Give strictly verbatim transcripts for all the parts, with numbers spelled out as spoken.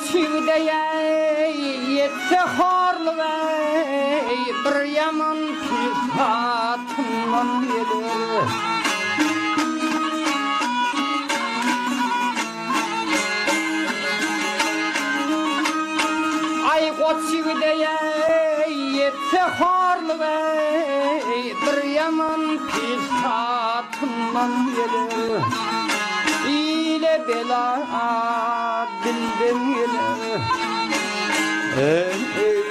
çivdeye yetse harlı bir yaman pisatından gelir. Ay o çivdeye yetse harlı bir yaman pisatından gelir. İle bela bildim gelir. Hey, hey.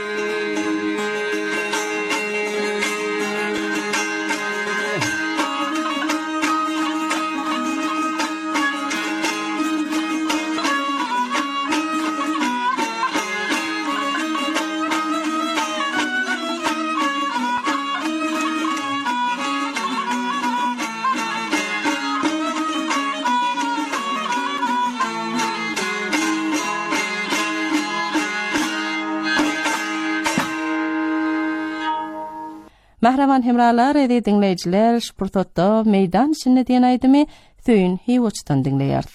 Mahraman hemralar edi dinleyiciler şpurtotto meydan içinde diyen aydımı Thöyn Hivoç'tan dinleyerdi.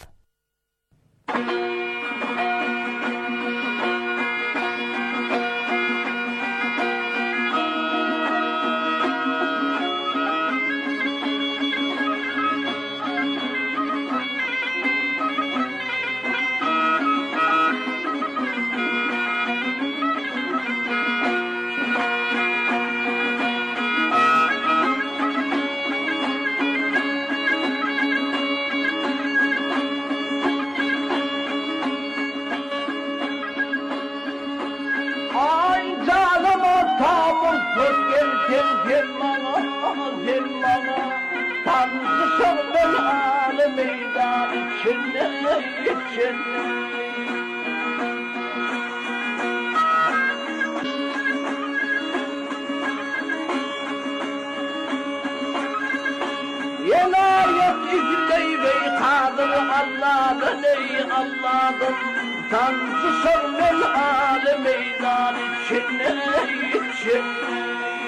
Yenayet izley bey kadır Allah'ın ey Allah'ın Tanrısı sarmel hali meydan içinde içinde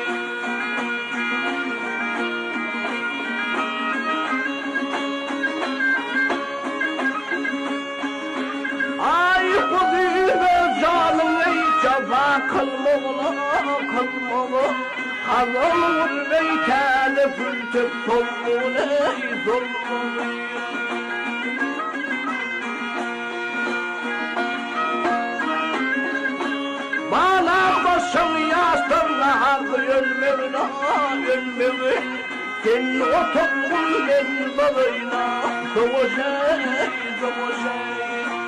Ay kudu ve zalim ey cefa kılmağına kılmağına Hazır beytâle fırtık solmuğun ey zulmûn Bana başım yastırla hazır ölmevine ölmevine Sen oturgun ben bağıyla Doğuşay doğuşay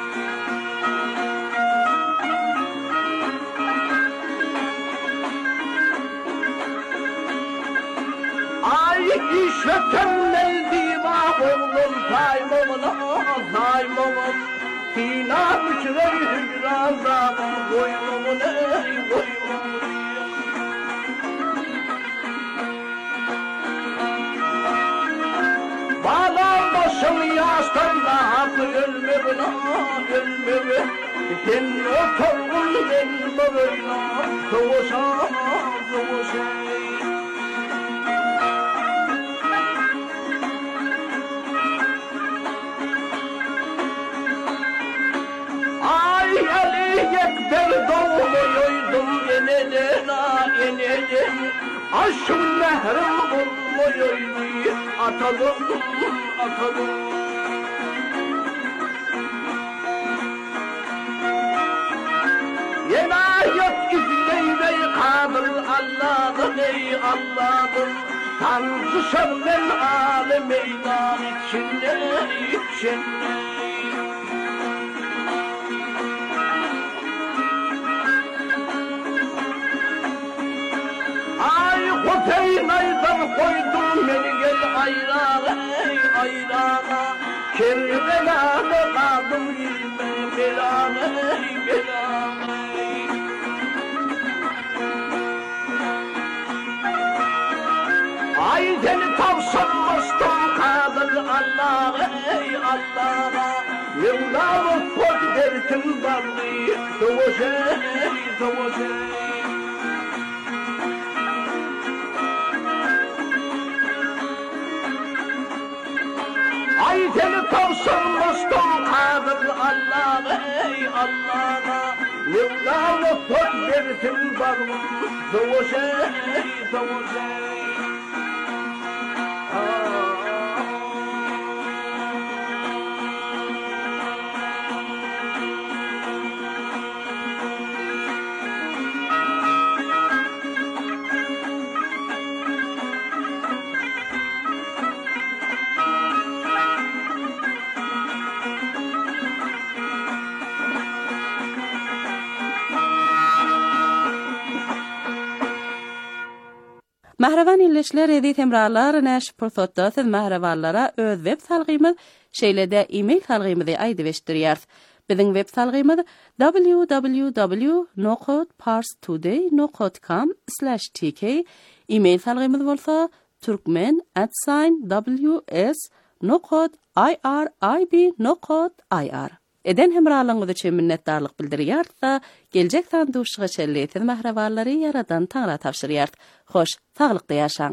İşletem neydi bak oğlum saymamına saymamın Sina bıçırey hücrazanın koymamun ey koymamun Bağlam başım yastanda hak ölmevine ölmevine Sen oturgun ben bağıyla Doğuşa doğuşa Ekber doğmuyoydum enelena enele Aşkın mehrim olmuyoydu atalım atalım Yenayet izleybey kadır Allah'ın ey Allah'ın Tanrısı sarmel hali meydan içinde içinde Teynaydan koydum beni gel ayrağa ey ayrağa Kerbela'da kaldım ilme belağa ey belağa Ay seni tavsanmıştım kadır Allah'a ey Allah'a Mevlamı koç dersin varlığı Doğuşay doğuşay Ay seni tavşanmıştım kadir Allah'a ey Allah'a Mevla'na söz versin bana Zavuşey zavuşey Mahravan illeşler edi temralar näş pursatda siz mahravanlara öz web salgymyz şeýlede e-mail salgymyzy aýdyp ýar. Biziň web salgymyz w w w nokta parstoday nokta com slash t k. E-mail salgymyz bolsa turkmen at w s nokta i r i b nokta i r. Eden hemralyňyz üçin minnetdarlyk bildirýärsa, geljek sanduşyga çelleýän mahrawanlary yaradan taňra tapşyrýar. Hoş, taglykda ýaşaň.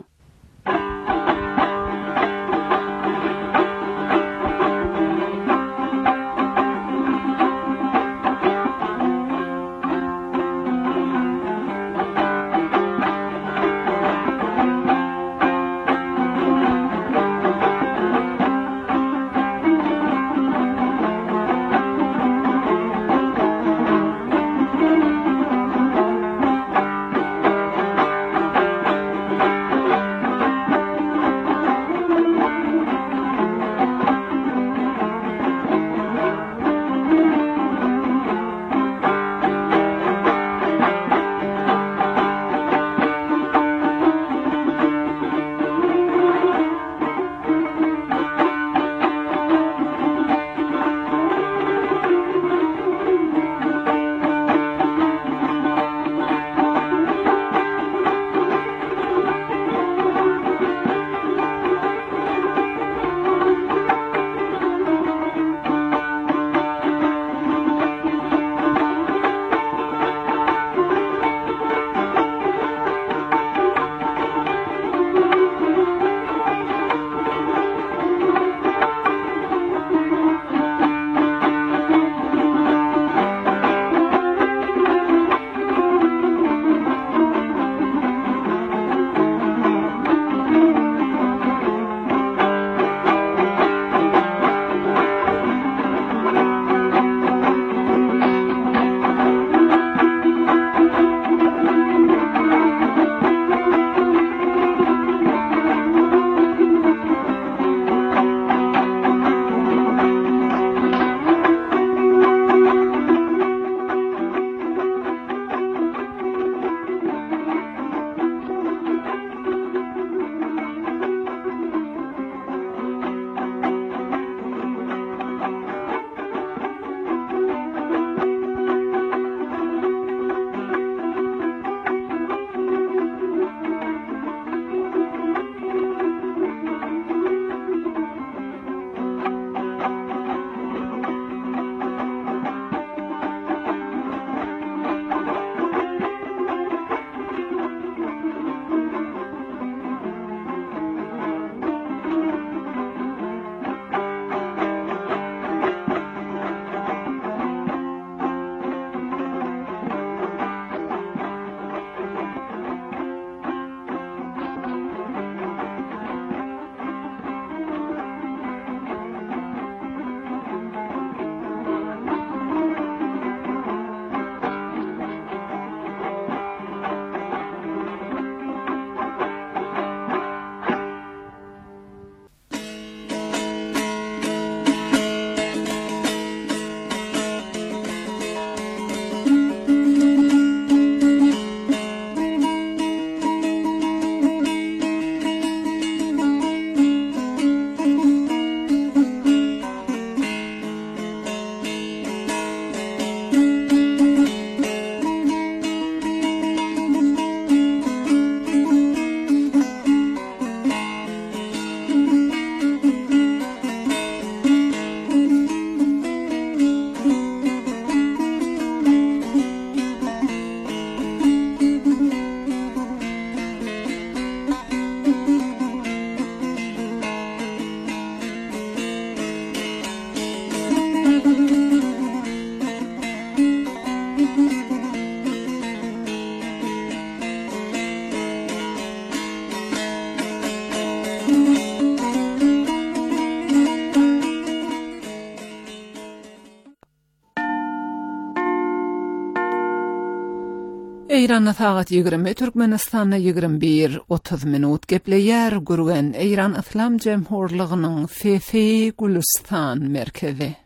Eýranda sagat ýigirme, Türkmenistanda ýigirme bir otuz minut gepleýär gurgen Eýran Islam Jemhurlygynyň Fefi Gulistan merkezi.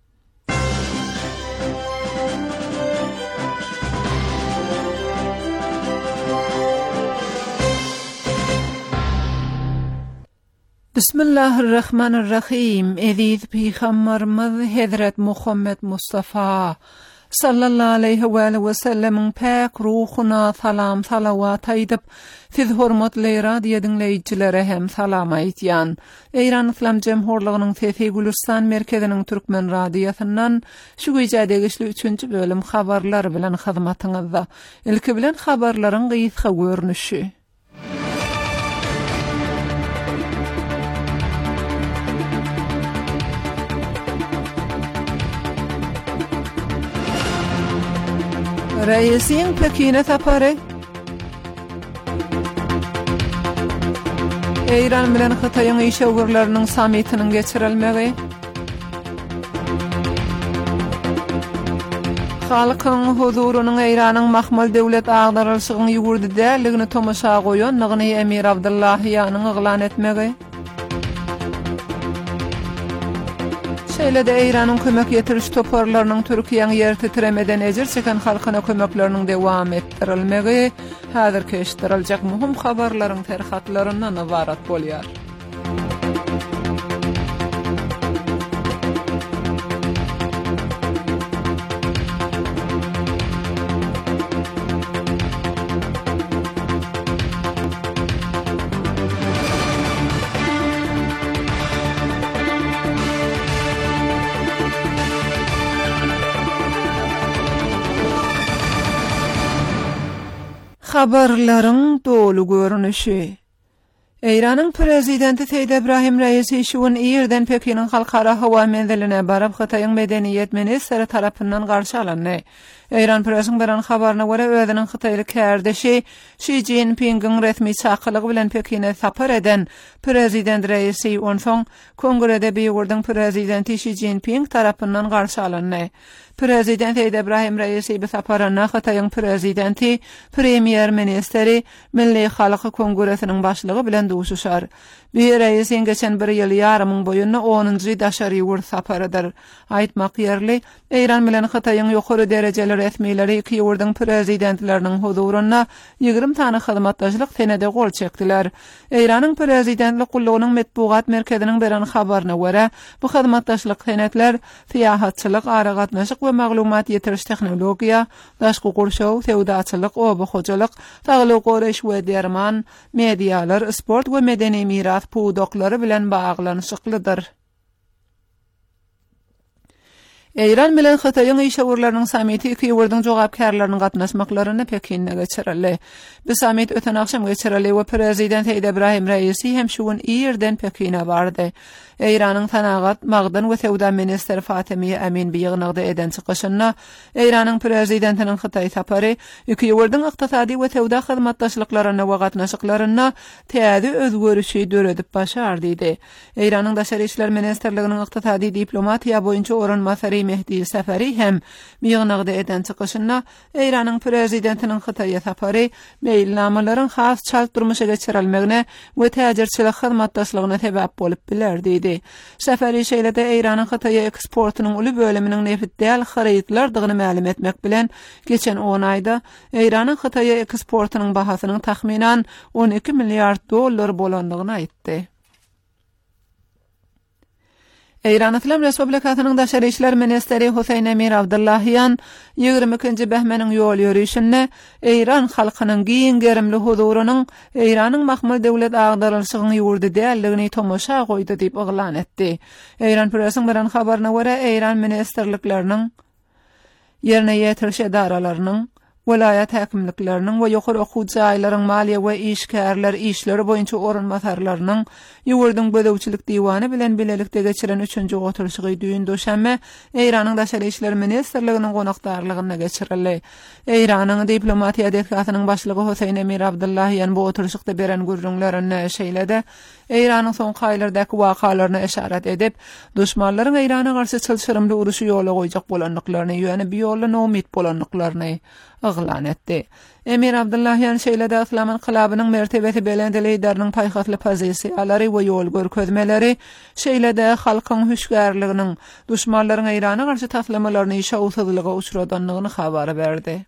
Bismillahirrahmanirrahim. Ediz Peygamberimiz Hazret Muhammed Mustafa sallallahu aleyhi ve sellem'in pek ruhuna salam salavat aýdyp, siz hormatly radio dinleýijilere hem salam aýtýan. Eýran Islam Jemhurlygynyň Fefi Gulistan merkeziniň Türkmen radiosundan şu güýjädegi üçünçi bölüm habarlar bilen hyzmatyňyzda. Ilki bilen habarlaryň gysga görnüşi. Reisiň Pekin'e sapary. Eýran bilen Hytaýyň işgörleriniň samitiniň geçirilmegi. Halkyň huzurunyň Eýranyň mahmal döwlet agdarylşygyny ýugurdy däligini tomaşa goýan Nygyny Emir Abdullahyanyň eglan etmegi. Şeýle-de Eýranyň kömek ýetiriş toparlarynyň Türkiýeň ýer titremeden ejir çeken halkyna kömekleriniň dowam etdirilmegi häzirki eşdiriljek muhim habarlaryň terhatlaryndan ibarat bolýar. Habarlaryň dolu görnüşi. Eýranyň prezidenti Seýid Ebrahim Reisi şuun ýerden Pekiniň halkara hawa menziline barıp Hytaýyň medeniýet ministri tarapyndan garşy alandy. Eýran presiň beren habaryna görä özüniň Hytaýly kärdeşi Xi Jinping'iň resmi çakylygy bilen Pekine sapar eden prezident Reisi onsoň kongrede beýgurdyň prezidenti Xi Jinping tarapyndan garşy alandy. Prezident Seýid Ebrahim Reisi bu saparyna Hytaýyň prezidenti, premier ministri, Milli Halky Kongresiniň başlygy bilen duşuşar. Bir reisiň geçen bir ýyl ýarymyň boýunda onunjy daşary ýurt saparydyr. Aýtmak ýerli, Eýran bilen Hytaýyň ýokary derejeli resmileri iki ýurdyň prezidentleriniň huzuruna ýigirme tane hyzmatdaşlyk senede gol çekdiler. Eýranyň prezidentlik gullugynyň metbuat merkeziniň beren habaryna görä, bu hyzmatdaşlyk senetler siýahatçylyk, ara gatnaşyk we maglumat ýetiriş tehnologiýa, daşky gurşaw, sewdaçylyk, oba hojalyk, tagly goreş we derman, medialar, sport we medeni miras pudoklary bilen baglanyşyklydyr. Eýran bilen Hytaýyň işgörleriniň samiti iki ýurdyň jogapkarlarynyň gatnaşmaklaryny Pekin'e geçirildi. Bu samit öten akşam geçirildi we prezident Seýid Ebrahim Reisi hem şuun ýerden Pekin'e bardy. Eýranyň Tanagat, Magdan we Sewda ministri Fatimi Amin biýygynagda eden çykyşyna Eýranyň prezidentiniň Hytaý sapary iki ýurdyň ykdysady we sewda hyzmatdaşlyklaryna we gatnaşyklaryna täze özgörüşi döredip başardy diýdi. Eýranyň daşary işler ministrliginiň ykdysady diplomatiýa boýunça oranmasary Mehdi Seferi hem biýygynagda eden çykyşyna Eýranyň prezidentiniň Hytaýa sapary meýilnamalaryň has çalt durmuşa geçirilmegine we täjirçilik hyzmatdaşlygyna sebäp bolup bilerdi. Seferi şeýle-de Eýranyň Hytaýa eksportunyň uly bölüminiň nefitdäl harytlardygyny ma'lum etmek bilen geçen on aýda Eýranyň Hytaýa eksportunyň bahasynyň tahminan on iki milliard dollar bolandygyny aýtdy. Eýran Islam Respublikasynyň daşary işler ministri Husayn Emir Abdullahyan ýigirme ikinji behmeniň ýol ýürüýüşinde Eýran halkynyň giň gerimli huzurunyň Eýranyň mahmal döwlet agdarylşygyny ýurdy däldigini tomaşa goýdy diýip eglan etdi. Eýran presiň beren habaryna görä Eýran ministrlikleriniň ýerine ýetiriş edaralarynyň Vilayet häkimlikleriniň we ýokary okuw jaýlaryň maliýe we işgärler işleri boýunça oranmasarlarynyň ýurdyň bölewçilik diýwany bilen bilelikde geçiren üçünçi oturuşy düýün döşänme Eýranyň daşary işler ministrliginiň gonakdarlygyna geçirildi. Eýranyň diplomatiýa delegasynyň başlygy Husayn Emir Abdullahyan bu oturuşykda beren gürrüňlerini şeýlede Eýranyň son haýlardaky wakalaryna eşaret edip, düşmanlaryň Eýrana garşy çylşyrymly uruşy ýola goýjak bolanlyklaryny ýöne bir ýolla nomit bolanlyklaryny ıglan etdi. Emir Abdullahyan şeýlede İslam inqilabynyň mertebeti bilen lideriniň paýhatly pozisiýalary we ýol görkezmeleri şeýlede halkyň hüşgärliginiň düşmanlaryň Eýrana garşy taslamalaryny şawsuzlyga uçradanlygyny habar berdi.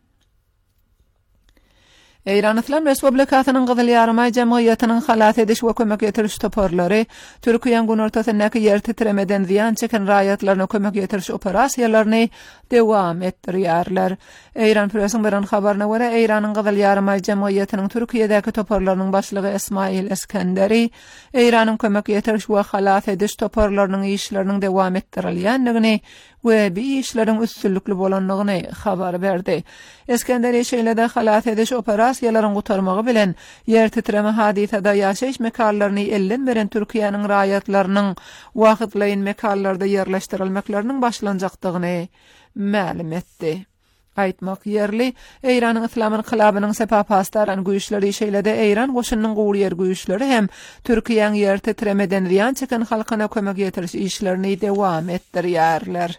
Eýran Islam Respublikasynyň Gyzyl Ýarmay Jemgyýatynyň halat ediş we kömek ýetiriş toparlary Türkiýanyň gün ortasyndaky ýer titremeden ziýan çeken raýatlaryna kömek ýetiriş operasiýalaryny dowam etdirýärler. Eýran Pressiň beren habaryna görä, Eýranyň Gyzyl Ýarmay Jemgyýatynyň Türkiýedäki toparlarynyň başlygy Ismail Eskenderi Eýranyň kömek ýetiriş we halat ediş toparlarynyň işleriniň dowam etdirilýändigini we bu işleriň üstünlükli bolanlygyny habar berdi. Eskenderi şeýlede halat ediş operasiýalaryny gutarmagy bilen ýer titreme hadisada ýaşaýyş mekanlaryny elden beren Türkiýanyň raýatlarynyň wagtlaýyn mekanlarda ýerleşdirilmekleriniň başlanjakdygyny ma'lum etdi. Aýtmak ýerli, Eýranyň Islam inqilabynyň sepapastarany güýçleri şeýlede Eýran goşunynyň gowy ýer güýçleri hem Türkiýanyň ýer titremeden ziýan çeken halkyna kömek ýetiriş işlerini dowam etdirýärler.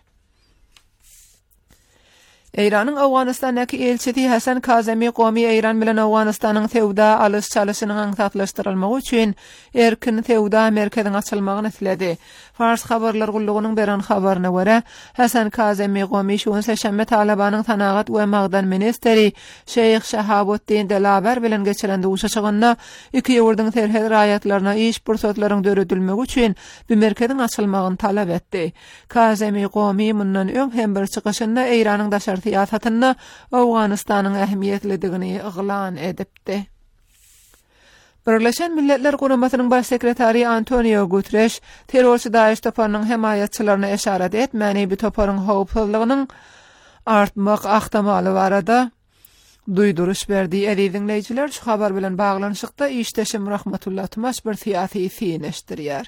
Eýranyň Awganystandaky elçisi Hasan Kazemi Qomi Eýran bilen Awganystanyň tewda alys çalyşynyň aňsatlaşdyrylmagy üçin erkin tewda merkeziň açylmagyny tiledi. Fars habarlar gullugynyň beren habaryna görä, Hasan Kazemi Qomi şuň seşembe Talabanyň tanagat we magdan ministeri Şeyh Şahabuddin Delaber bilen geçiren duşaşygynda iki ýurduň terhel raýatlaryna iş pursatlaryň döredilmegi üçin bu merkeziň açylmagyny talap etdi. Kazemi Qomi mundan öň hem bir çykyşynda Eýranyň daşar siýasatyny Awganystanyň ähmiýetlidigini yglan edipdi. Birleşen Milletler Guramasynyň baş sekretary Antonio Guterres terrorçy Daesh toparynyň hemaýatçylaryna eşaret etmäni bu toparyň howpsuzlygynyň artmak ahtamaly barada duýduruş berdi. Äziz dinleýijiler, şu habar bilen baglanyşykda işdeşim Rahmatullah Tumaş bir siýasy fiýneşdirýär.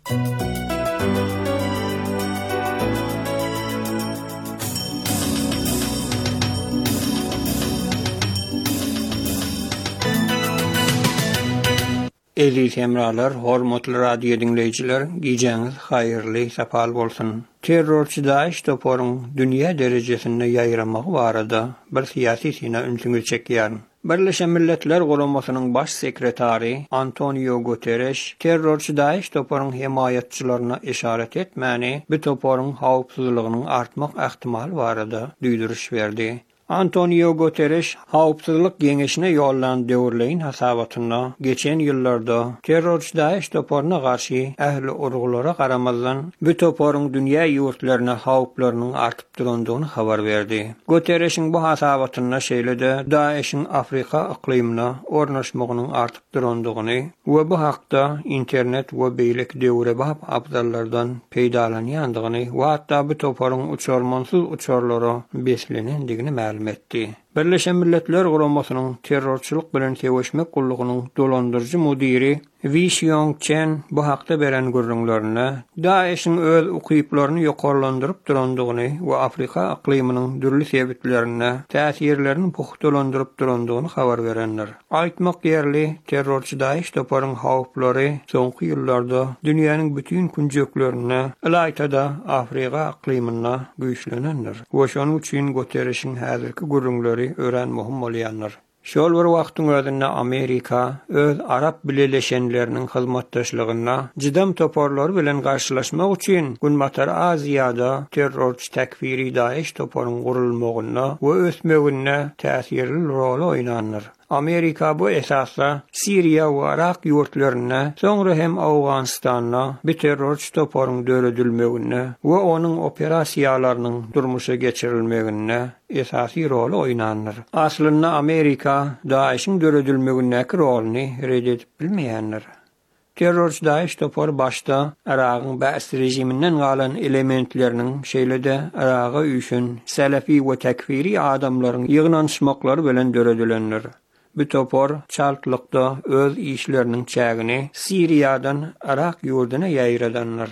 Eziz hemralar, hormatly radio dinleyijiler, gijeňiz haýyrly, sapal bolsun. Terrorçy Daesh toparyň dünýä derejesinde ýaýramagy barada bir siýasy sine ünsüňi çekýär. Birleşen Milletler Guramasynyň baş sekretary Antonio Guterres terrorçy Daesh toparyň hemaýatçylaryna eşaret etmäni bu toparyň howpsuzlygynyň artmak ähtimaly barada duýduruş berdi. Antonio Guterres howpsuzlyk geňeşine ýollan döwürleýin hasabatyna geçen ýyllarda terrorçy Daesh toparyna garşy ähli urgulara garamazdan bu toparyň dünýä ýurtlaryna howplarynyň artyp durandygyny habar berdi. Guterresiň bu hasabatyna şeýlede Daeshiň Afrika iklymyna ornaşmagynyň artyp durandygyny we bu hakda internet we beýlek döwre bap abdallardan peýdalanýandygyny we hatda bu toparyň uçarmansyz uçarlara beslenendigini ma'lum etdi. Birleşen Milletler Guramasynyň terrorçylyk bilen teweşmek gullugynyň dolandyrjy mudiri Wi Xiong-chen bu hakda beren görüňlerini Daeshiň öz ukyplaryny ýokarlandyryp durandygyny we Afrika iklymynyň dürli sebäplerini, täsirlerini puhtalandyryp durandygyny habar berenler. Aýtmak ýerli, terrorçy Daesh toparyň howplary soňky ýyllarda dünýäniň bütün künjeklerini, ýa-da Afrika iklymyna güýçlenenler. We şonuň üçin Guterresiň häzirki görüňleri ören muhim bolýanlar. Şol bir wagtyň özünde Amerika öz Arap bileşenleriniň hyzmatdaşlygyna jydam toparlary bilen garşylaşmak üçin günbatar Aziýada terrorçy tekfiri Daesh toparyň gurulmagyna we ösmegine täsirli rol oýnanýar. Amerika bu esasla Siriya we Irak ýurtlaryna, soňra hem Awganystana bir terrorçy toparyň döredilmegine we onuň operasiýalarynyň durmuşa geçirilmegine esasy rol oýnanýar. Aslynda Amerika Daeshiň döredilmegindäki roluny reddedip bilmeýändir. Terrorçy Daesh topar başta Irak'ın bäs rejiminden galan elementlerinin şeýlede Irak'a üçin Selefi we tekfiri adamlaryň ýygnanşmaklary bilen döredilenler. Bu topar çaltlykda öz işleriniň çägini Siriýadan Irak ýurduna ýaýradanlar.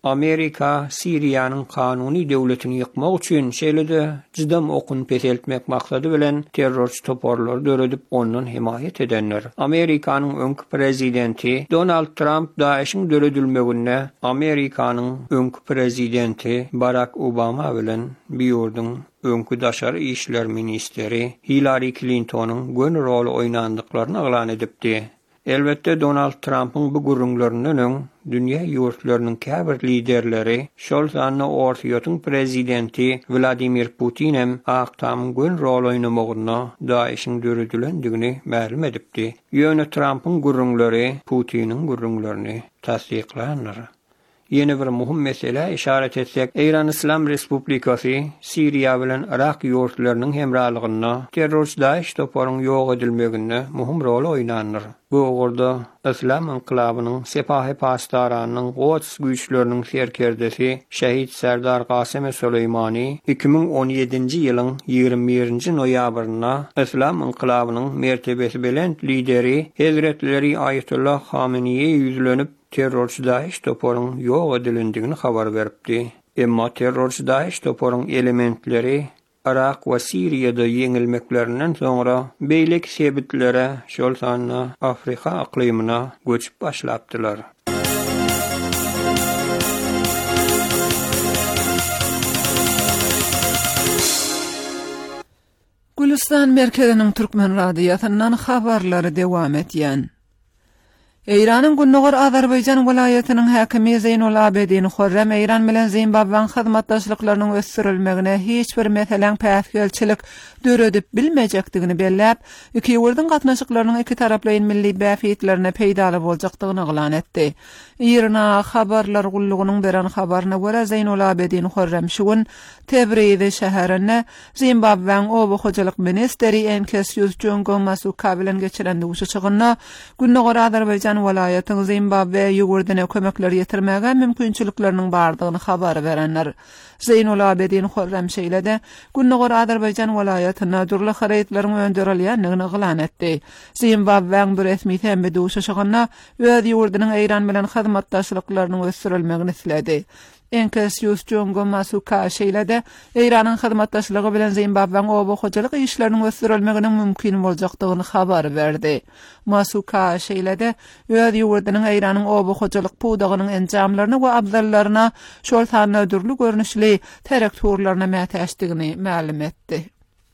Amerika Siriýanyň kanuni döwletini ýykmak üçin şeýle-de jydam okun peseltmek maksady bilen terrorçy toporlar döredip ondan himayet edenler. Amerikanyň öňkü prezidenti Donald Trump Daesh'in döredilmegine Amerikanyň öňkü prezidenti Barack Obama bilen biýurdyň öňkü daşary işler ministeri Hillary Clinton'un gön rol oýnandyklaryny aglan edipdi. Elbette Donald Trump'ın bu gurrunlarının öň dünýä ýurtlarynyň käbir liderleri, şol sanly Orta prezidenti Vladimir Putin hem aktam gön rol oýnamagyna Daesh'in döredilendigi ma'lum edipdi. Ýöne Trump'ın gurrunlary Putiniň gurrunlaryny tasdiklanlar. Yeni bir muhim mesele işaret etsek, Iran İslam Respublikasy Siriýa bilen Irak ýurtlarynyň hemralygyna terrorçy Daesh toparyň ýok edilmegine muhim rol oýnanýar. Bu orada İslam inqilabynyň sepahy pasdaranyň Quds güýçleriniň serkerdesi şehit Serdar Qasem Süleýmani iki bin on ýedinji ýylyň ýygrimi birinji noýabryna İslam inqilabynyň mertebesi bilen lideri Hazretleri Ayetullah Hameneýe ýüzlenip terrorçy Daesh toparyň ýok edilendigini habar beripdi. Emma terrorçy Daesh toparyň elementleri Irak we Siriýada ýeňilmeklerinden soňra beýlek sebitlere şol sanly Afrika aklymyna göçüp başlapdylar. Gülistan merkeziniň Türkmen radiýasyndan habarlary dewam etýän. Eýranyň Günnogor Azerbaýjan welaýatynyň häkimi Zeynul Abidin Hurrem Eýran bilen Zimbabweň hyzmatdaşlyklarynyň ösdürilmegine hiç bir meselen päsgelçilik döredip bilmejekdigini belläp, iki ýurduň gatnaşyklarynyň iki taraply milli bäfitlerine peýdaly boljakdygyny aglan etdi. Irna habarlar gullugynyň beren habaryna görä Zeynul Abidin Hurrem şugun Tebriz şäherine Zimbabweň oba hojalyk ministeri Enkes Ýuzjongo Masuka bilen geçiren duşuşygyna Günnogor Azerbaýjan welaýatynyň Zimbabwe ýurduna kömekler ýetirmäge mümkinçilikleriniň bardygyny habar berenler. Zeynul Abidin Hurrem şeýlede Günnogor Azerbaýjan welaýatyna durly hareketleriň öndürilýändigini aglan etdi. Zimbabweň bir resmi tembe duşuşygyna öz ýurdunyň Eýran bilen hyzmatdaşlyklarynyň ösdürilmegini isledi. Enkes Ýuzjongo Masuka şeýlede Eýranyň hyzmatdaşlygy bilen Zimbabweň oba hojalyk işleriniň ösdürilmegine mümkin boljakdygyny habar berdi. Masuka şeýlede öz ýurdunyň Eýranyň oba hojalyk puwdagynyň enjamlaryny we abdallaryna şol sanly dürli görnüşli terakturlaryna mätäşdigini ma'lum etdi.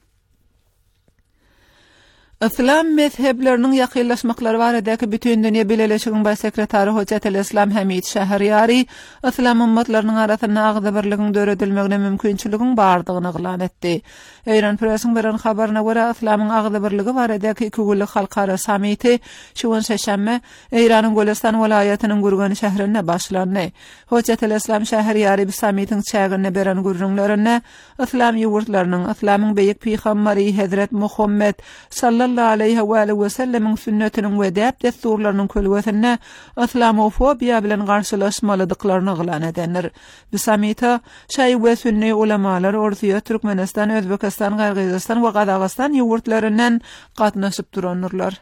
İslam mezheplerinin yakınlaşmakları baradaki bütün dünya bileleşigin baş sekretari Hocjatul Islam Hamid Şahriyari İslam ummatlarının arasında agda birligin döredilmegine mümkinçiligin bardygyny aglan etdi. Eýran presiň beren habaryna görä İslamyň agda birligi baradaki iki günlük halkara samiti şuun şeşemme Eýranyň Gülistan welaýatynyň Gurgan şäherinde başlandy. Hocjatul Islam Şahriyari bu samitiň çägine beren gurrunlaryna İslam ýurtlarynyň İslamyň beýik peýgamberi Hazrat Muhammed sallallahu aleyhi ve sellem'in sünnetinin ve dep desturlarının kölwesine islamofobiya bilen garşylaşmalydyklaryny aglan edenler. Bu samita şaý we sünni ulamalar Orta Türkmenistan, Özbekistan, Kyrgyzstan we Gazakstan ýurtlaryndan gatnaşyp duranlar.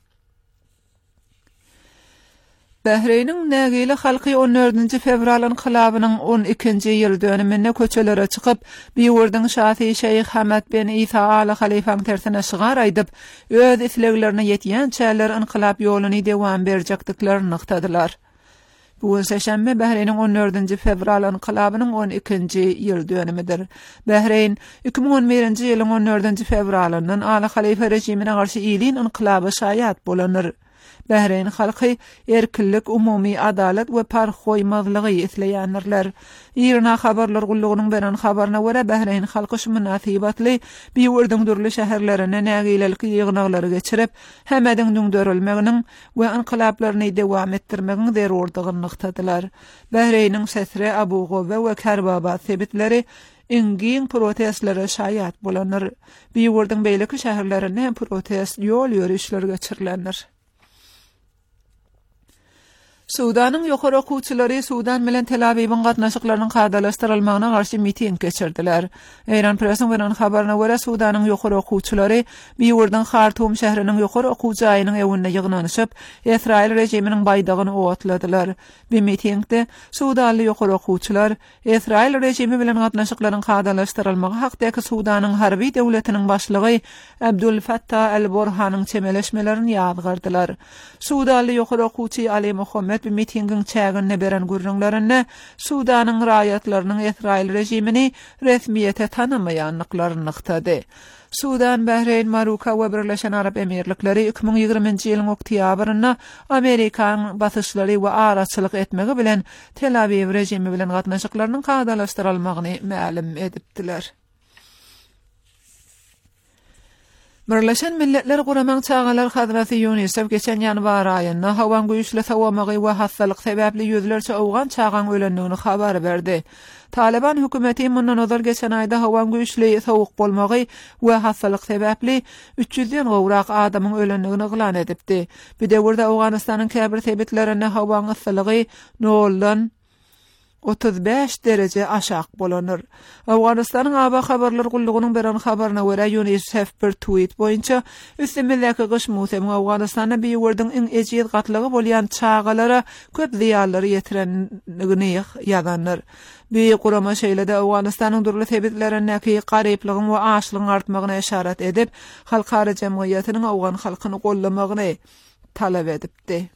Bahreýniň nägili halky on dördünji fevral inqilabynyň on ikinji ýyl dönümine köçelere çykyp, bir ýurduň şahy Şeyh Hamad bin Isa ala halifaň tersine şygar aýdyp, öz isleglerini ýetýän çäler inqilab ýoluny dewam berjekdiklaryny nyktadylar. Bu seşembe Bahreýniň on dördünji fevral inqilabynyň on ikinji ýyl dönümidir. Bahreýn iki bin on birinji ýylyň on dördünji fevralyndan ala halifa rejimine garşy ýylyn inqilaby şaýat bolanır. Bahreýn halky erkinlik, umumy adalet we parhoýmazlygy isleýänler. Ýerine habarlar gullugynyň beren habaryna görä Bahreýn halky şu münasibatly bir ýurduň durly şäherlerine nägilelik ýygnaglary geçirip, hemediň düňdörilmeginiň we inqilaplaryny dewam etdirmegiň zerurdygyny nyktadylar. Bahreýniň Sesre, Abu Gobe we Kerbaba sebitleri Ingin protestlere şaýat bolanır. Bir ýurduň beýleki şäherlerine protest ýol ýürüşleri geçirilenler. Sudanın ýokary okuwçylary Sudan bilen Tel Awibyň gatnaşyklarynyň kadalaşdyrylmagyna garşy miting geçirdiler. Eýran presiň beren habaryna görä Sudanyň ýokary okuwçylary Biwurdan Khartoum şäheriniň ýokary okuwçy aýynyň ewinde ýygnanyşyp, Israil rejiminiň baýdagyny owatladylar. Bu mitingde Sudanly ýokary okuwçylar Israil rejimi bilen gatnaşyklarynyň kadalaşdyrylmagy hakdaky Sudanyň harby döwletiniň başlygy Abdul Fattah el-Burhanyň çemeleşmelerini ýadgardylar. Sudanly ýokary okuwçy Ali Muhammed bir mitingin çägine beren gürrüňlerine Sudanyň raýatlarynyň Israil rejimini resmiýete tanamaýanlyklaryny nykdy. Sudan, Bahreyn, Maroka we Birleşen Arap Emirlikleri iki bin ýygrymynjy ýylyň oktýabryna Amerikan basyşlary we araçylyk etmegi bilen Tel Aviv rejimi bilen gatnaşyklarynyň kadalaşdyrylmagyny ma'lum edipdiler. Birleşen Milletler Guramaň Çağalar Hadraty UNICEF geçen ýanwar aýynda hawan güýçli sowamagy we hastalyk sebäpli ýüzlerçe owgan çağan ölendigini habar berdi. Taliban hökümeti mundan ozar geçen aýda hawan güýçli sowuk bolmagy we hastalyk sebäpli üç yüzden gowrak adamyň ölendigini glan edipdi. Bir döwürde Awganystanyň käbir sebitlerine hawan yssylygy noldan otuz beş derece aşak bolanır. Awganystanyň aba habarlar gullugynyň beren habaryna görä UNICEF bir tweet boýunça üstümüzdäki gyş mowsumi Awganystanda biwirdiň iň ejid gatlygy bolýan çağalara köp ziýanlary ýetirenligini ýazanlar. Bir gurama şeýlede Awganystanyň durly sebitlerindäki garyplygyň we açlygyň artmagyna işaret edip, halkara jemgyýetiniň Awgan halkyny gollamagyny talap edipdi.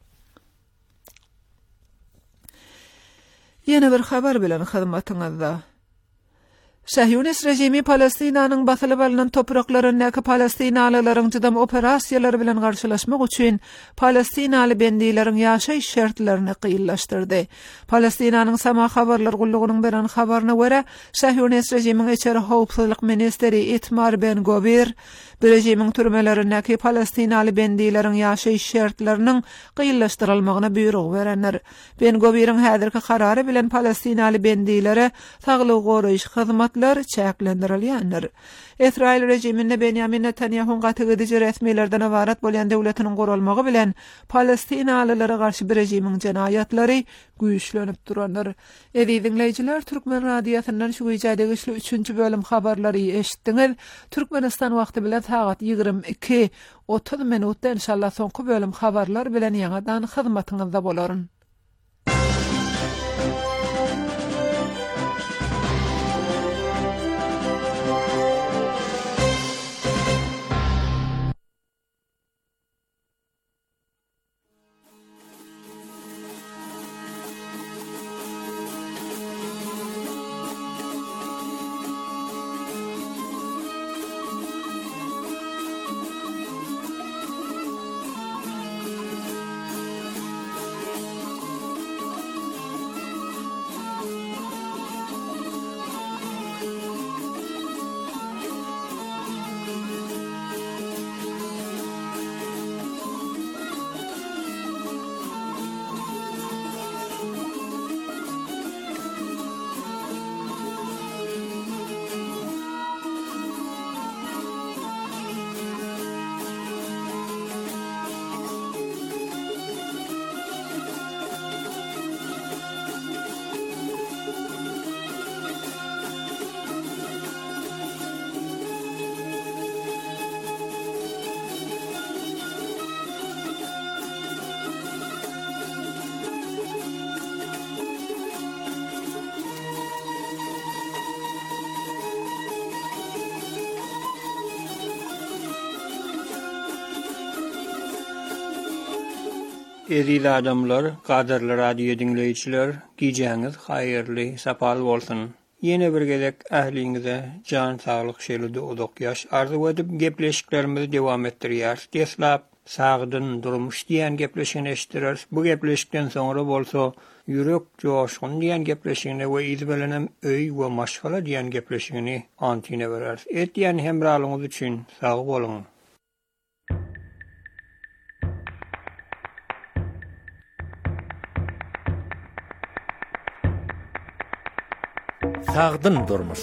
Yeni bir habar bilen hyzmatyňyzda. Sahyonist rejimi Palestinanyň basylyp alynan topraklaryndäki Palestinalylaryň jydam operasiýalary bilen garşylaşmak üçin Palestinaly bendiýleriň ýaşaýyş şertlerini kıyıllaştırdy. Palestinanyň Sama habarlar gullugynyň beren habaryna görä, Sahyonist rejimiň içeri howpsuzlyk ministeri Itmar Ben-Gvir rejimiň türmelerindäki Palestinaly bendiýleriň ýaşaýyş şertleriniň kıyıllaşdyrylmagyna buyruk berenler. Ben-Gvir'iň häzirki karary bilen Palestinaly bendiýlere saglyk goraýyş hyzmatly çäklendirilýändir. Israil rejiminde Benjamin Netanyahu'nun gatygydyjy resmilerden ibaret bolýan döwletiniň goralmagy bilen Palestinalylara garşy bir rejimiň jenaýatlary güýçlenip duranlar. Eýdi dinleýijiler, Türkmen radiosynyň şu güýjäde güýçli üçünçi bölüm habarlary eşitdiňiz. Türkmenistan wagty bilen saat ýygrym iki otuz minutda inşallah soňky bölüm habarlar bilen ýa-dan hyzmatyňyzda bolaryn. Eziz adamlar, gaderli radio dinleýijiler, giýjäňiz haýyrly, sapal bolsun. Yeni bir gelek ähliňize jan saglyk şeýlede uzak ýaş arzu edip gepleşiklerimizi dowam etdirýär. Teslap sagdyn durmuş diýen gepleşigini eşitdirer. Bu gepleşikden soňra bolsa ýürek joşgun diýen gepleşigini we izbelenem öý we maşgala diýen gepleşigini antine berer. Etýän hemralyňyz üçin sag bolun. Sagdyn durmuş.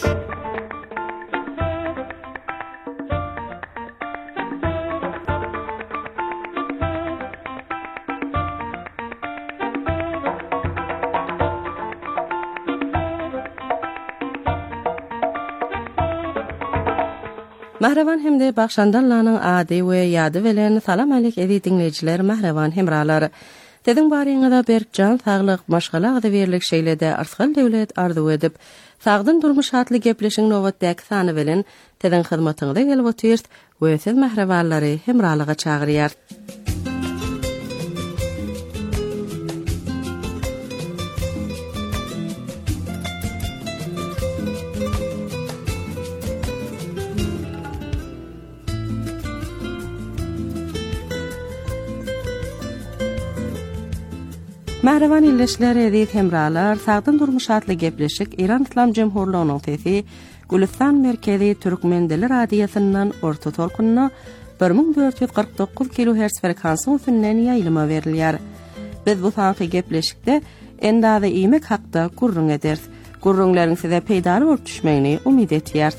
Mahrevan hemde Bakşandallanyň ady we ýady bilen salam alek edi dinleýijiler, mahrevan hemralar. Dedin baryňyza Berkjan saglyk maşgala da berlik şeýlede arsgal döwlet arzu edip, sagdyn durmuş hatly gepleşiň nowatdaky sany bilen tedin hyzmatyňyza gelip otyr we siz mahrevanlary hemralyga çagyrýar. Mahrevan illeşler edip hemralar, sagdyn durmuş hatly gepleşik İran İslam Jemhurluğunyň sesi Gülistan merkezi Türkmen dili radiýasyndan orta tolkunna bir ming dört ýüz gyrk dokuz kilohertz frekansy üstünden ýaýlyma berilýär. Biz bu sanky gepleşikde endäze iýmek hakda gurrun ederiz. Gurrunlaryň size peýdaly bolup düşmegini umyt etýär.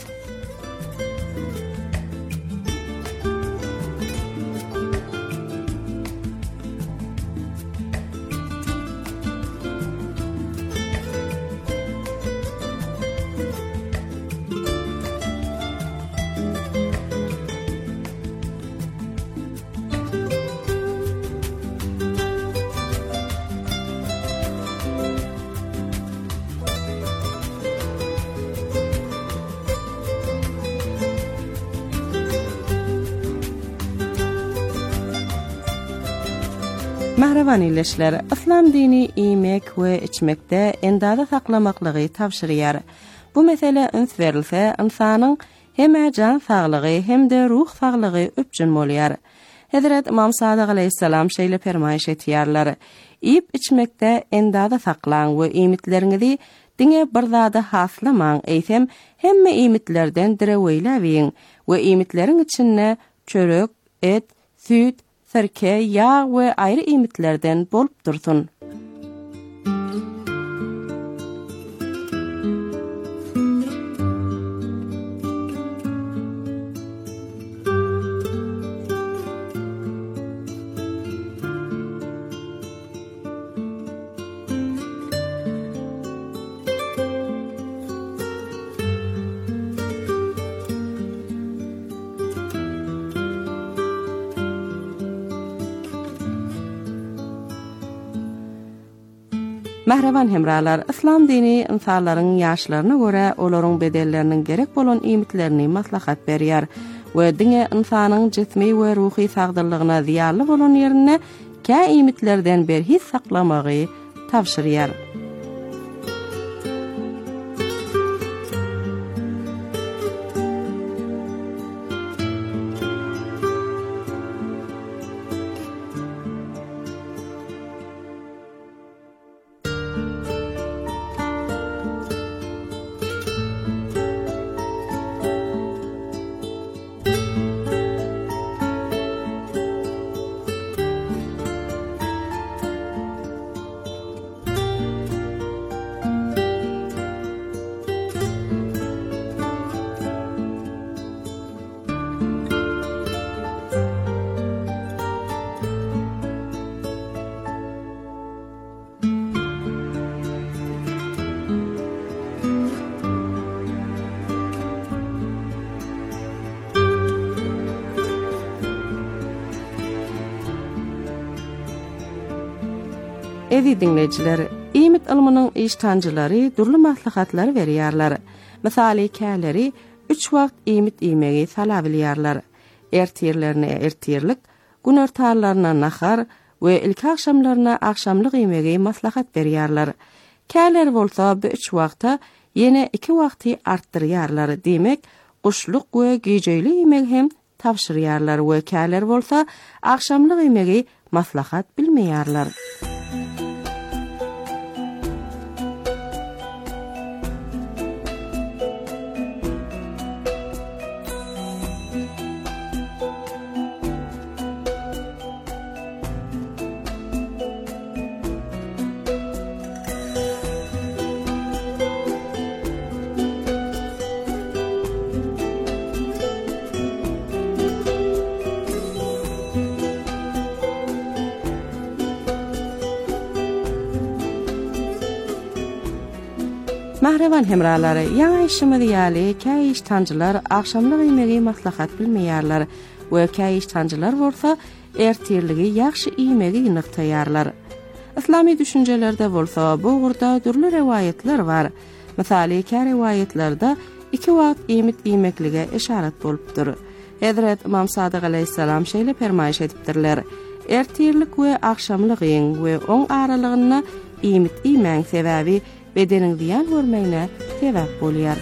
Mahrevan illeşler, İslam dini iýmek we içmekde endada saklamaklygy tawşyrýar. Bu mesele üns berilse, insanyň hem jan saglygy hem de ruh saglygy öpjün bolýar. Hazrat İmam Sadyk aleyhissalam şeýle fermaýş etýärler. Iýip içmekde endada saklan we iýmitlerinizi diňe bir zada haslamaň, eýsem hemme iýmitlerden direweýläbiň we iýmitleriň içinde çörek, et, süt, sirke, yağ we aýry iýmitlerden bolup dursun. Mahrevan hemralar, İslam dini insanlaryň ýaşlaryna göre olaryň bedelleriniň gerek bolan iýmitlerini maslahat berýär we diňe insanyň jismi we ruhy sagdyrlygyna ziýanly bolan ýerine kä iýmitlerden berhis saklamagy tawşyrýar. Edi dinleyijiler, iýmit ilminiň iştancylary durly maslahatlar berýärler. Misaly käleri üç wagt iýmit iýmegi sala bilýärler. Ertirlerine ertirlik, gün ortalarına nahar we ilki akşamlaryna akşamlyk iýmegi maslahat berýärler. Käler bolsa bu üç wagta ýene iki wagty artdyrýarlar. Demek, guşluk we gejeli iýmek hem tawşyrýarlar we käler bolsa akşamlyk iýmegi maslahat bilmeýärler. Mahrevan hemralary, ýa işimi diýäli käý iştancılar akşamlyk ýemegi maslahat bilmeýärler we käý iştancılar bolsa ertirligi ýaxşy ýemegi ýynyktaýarlar. İslami düşünjelerde bolsa bu gurda dürli rewayetler bar. Misali, kä rewayetlerde iki wagt ýemit ýemeklige işaret bolupdyr. Hazrat İmam Sadyk aleyhissalam şeýle permaýş edipdirler. Ertirlik we akşamlyk ýeň we oň aralygyna ýemit ýemäň sebäbi bedeniň ziýan görmegine sebäp bolýar.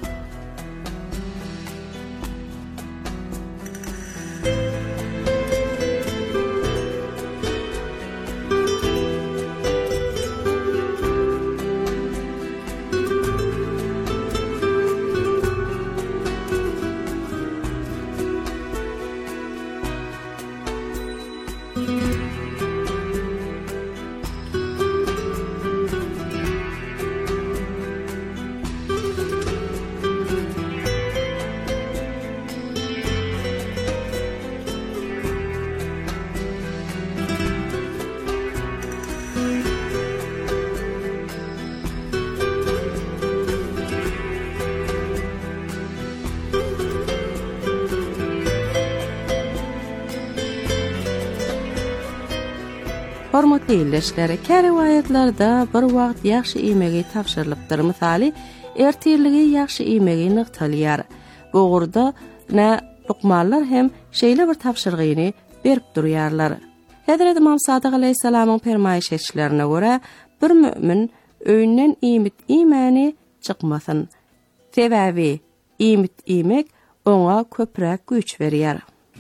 Hormatly ýerleşler, kä rewayetlerde bir wagt ýaxşy ýemegi tapşyrylypdyr. Misali, ertirligi ýaxşy ýemegi nyktalýar. Bu gurda nä lukmanlar hem şeýle bir tapşyrygyny berip durýarlar. Hazrat İmam Sadyk aleyhissalamyň permaýş etişlerine görä, bir mümin öýünden ýemit ýemäni çykmasyn. Sebäbi, ýemit ýemek oňa köpräk güç berýär.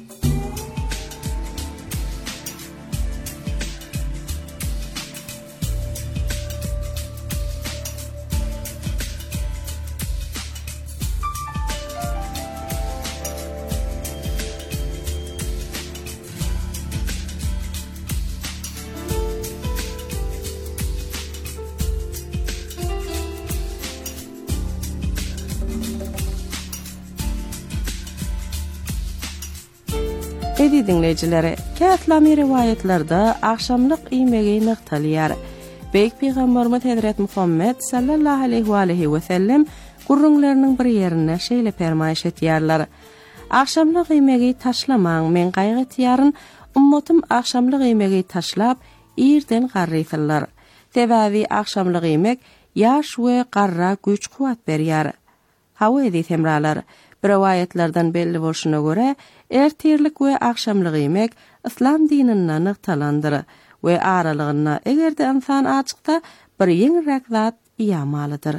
Edi dinleyijileri, kätlami riwayetlerde akşamlyk ýemegi nyktalýar. Beýik Peýgamberimiz Hazrat Muhammed sallallahu aleyhi we alihi we sellem gurrunlarynyň bir ýerine şeýle permaýş etýärler. Akşamlyk ýemegi taşlamaň, men gaýgatýaryn ummatym akşamlyk ýemegi taşlap ýerden garryfyllar. Sebäbi akşamlyk ýemek ýaş we garra güç kuwat berýär. Hawa edi temralar. Bir rivayetlerden belli bolşuna göre ertirlik we akşamlyk ýemek İslam dinine nyktalandyr we aralygyna egerde insan açykda bir ýeňirek zat ýamalydyr.